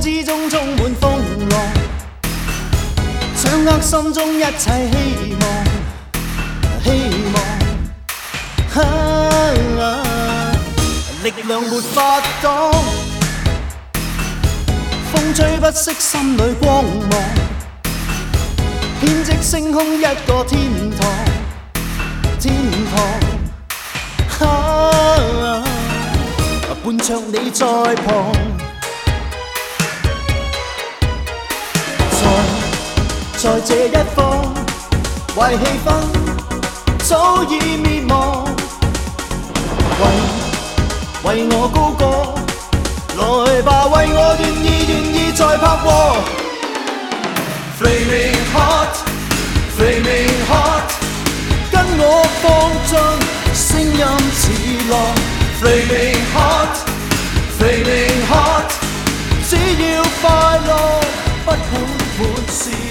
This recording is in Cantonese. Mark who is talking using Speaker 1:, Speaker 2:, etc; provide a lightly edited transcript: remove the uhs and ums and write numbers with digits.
Speaker 1: 之中充滿風浪，掌握心中一切希望，力量沒法擋，風吹不息心裏光芒，編織星空一個天堂，伴着你在旁，在這一方，壞氣氛早已滅亡，為我高歌，來吧，為我願意再拍和。Flaming hot, flaming hot， 跟我放盡聲音似浪。Flaming hot, flaming hot， 只要快樂，不管滿是。